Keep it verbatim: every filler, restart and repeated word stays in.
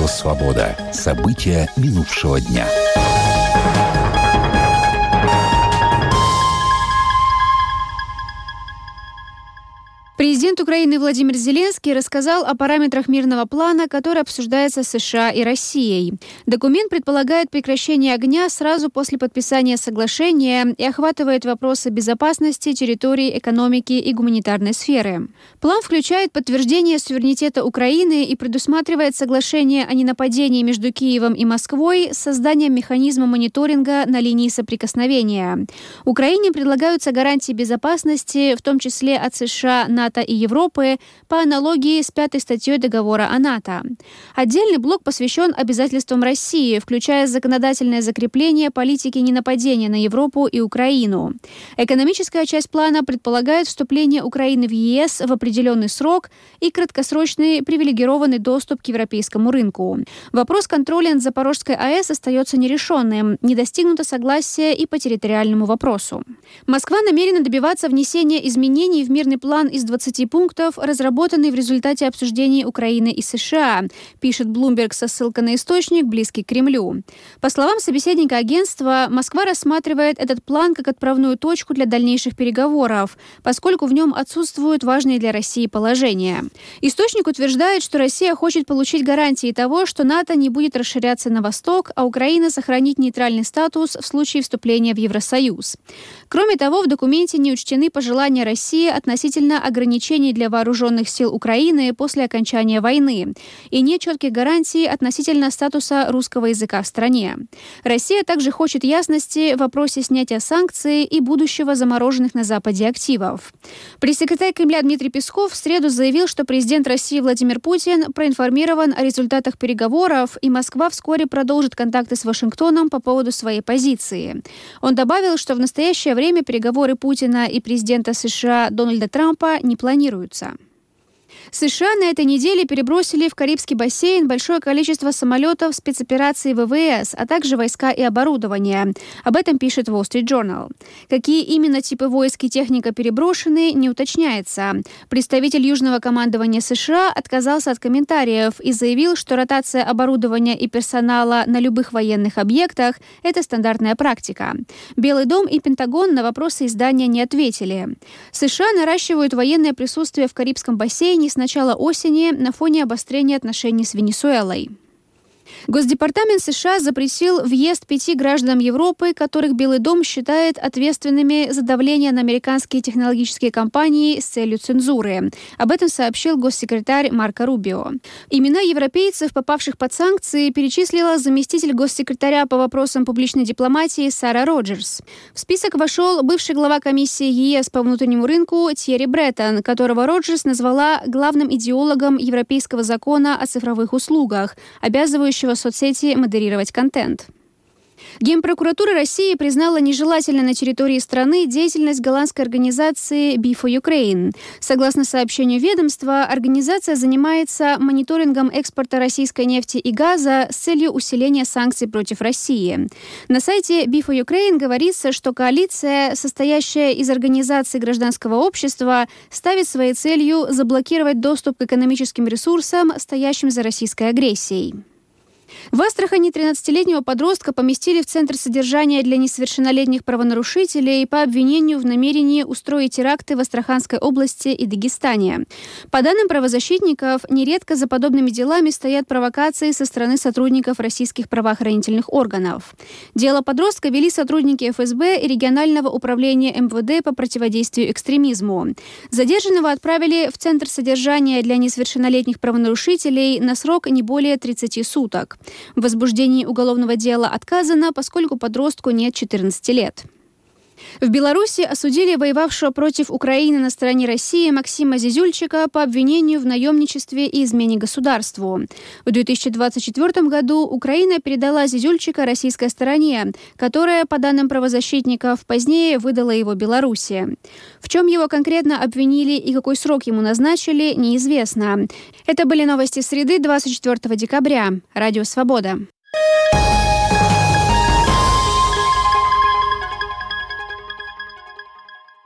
«Свобода». События минувшего дня. Президент Украины Владимир Зеленский рассказал о параметрах мирного плана, который обсуждается с США и Россией. Документ предполагает прекращение огня сразу после подписания соглашения и охватывает вопросы безопасности, территории, экономики и гуманитарной сферы. План включает подтверждение суверенитета Украины и предусматривает соглашение о ненападении между Киевом и Москвой с созданием механизма мониторинга на линии соприкосновения. Украине предлагаются гарантии безопасности, в том числе от США, НАТО и Европы, по аналогии с пятой статьей договора о НАТО. Отдельный блок посвящен обязательствам России, включая законодательное закрепление политики ненападения на Европу и Украину. Экономическая часть плана предполагает вступление Украины в ЕС в определенный срок и краткосрочный привилегированный доступ к европейскому рынку. Вопрос контроля над Запорожской АЭС остается нерешенным, не достигнуто согласия и по территориальному вопросу. Москва намерена добиваться внесения изменений в мирный план из двадцати пунктов, разработанный в результате обсуждений Украины и США, пишет Bloomberg со ссылкой на источник, близкий к Кремлю. По словам собеседника агентства, Москва рассматривает этот план как отправную точку для дальнейших переговоров, поскольку в нем отсутствуют важные для России положения. Источник утверждает, что Россия хочет получить гарантии того, что НАТО не будет расширяться на восток, а Украина сохранит нейтральный статус в случае вступления в Евросоюз. Кроме того, в документе не учтены пожелания России относительно ограничений для вооруженных сил Украины после окончания войны и нет четких гарантий относительно статуса русского языка в стране. Россия также хочет ясности в вопросе снятия санкций и будущего замороженных на Западе активов. Пресс-секретарь Кремля Дмитрий Песков в среду заявил, что президент России Владимир Путин проинформирован о результатах переговоров, и Москва вскоре продолжит контакты с Вашингтоном по поводу своей позиции. Он добавил, что в настоящее время переговоры Путина и президента США Дональда Трампа не планируются. США на этой неделе перебросили в Карибский бассейн большое количество самолетов спецоперации ВВС, а также войска и оборудование. Об этом пишет Wall Street Journal. Какие именно типы войск и техника переброшены, не уточняется. Представитель Южного командования США отказался от комментариев и заявил, что ротация оборудования и персонала на любых военных объектах – это стандартная практика. Белый дом и Пентагон на вопросы издания не ответили. США наращивают военное присутствие в Карибском бассейне с начала осени на фоне обострения отношений с Венесуэлой. Госдепартамент США запретил въезд пяти гражданам Европы, которых Белый дом считает ответственными за давление на американские технологические компании с целью цензуры. Об этом сообщил госсекретарь Марко Рубио. Имена европейцев, попавших под санкции, перечислила заместитель госсекретаря по вопросам публичной дипломатии Сара Роджерс. В список вошел бывший глава комиссии ЕС по внутреннему рынку Тьерри Бреттон, которого Роджерс назвала главным идеологом европейского закона о цифровых услугах, обязывающего соцсети модерировать контент. Генпрокуратура России признала нежелательной на территории страны деятельность голландской организации би фор Ukraine. Согласно сообщению ведомства, организация занимается мониторингом экспорта российской нефти и газа с целью усиления санкций против России. На сайте би фор Ukraine говорится, что коалиция, состоящая из организаций гражданского общества, ставит своей целью заблокировать доступ к экономическим ресурсам, стоящим за российской агрессией. В Астрахани тринадцатилетнего подростка поместили в Центр содержания для несовершеннолетних правонарушителей по обвинению в намерении устроить теракты в Астраханской области и Дагестане. По данным правозащитников, нередко за подобными делами стоят провокации со стороны сотрудников российских правоохранительных органов. Дело подростка вели сотрудники эф эс бэ и регионального управления эм вэ дэ по противодействию экстремизму. Задержанного отправили в Центр содержания для несовершеннолетних правонарушителей на срок не более тридцати суток. В возбуждении уголовного дела отказано, поскольку подростку нет четырнадцати лет. В Беларуси осудили воевавшего против Украины на стороне России Максима Зизюльчика по обвинению в наемничестве и измене государству. В две тысячи двадцать четвёртом году Украина передала Зизюльчика российской стороне, которая, по данным правозащитников, позднее выдала его Беларуси. В чем его конкретно обвинили и какой срок ему назначили, неизвестно. Это были новости среды, двадцать четвёртого декабря. Радио «Свобода».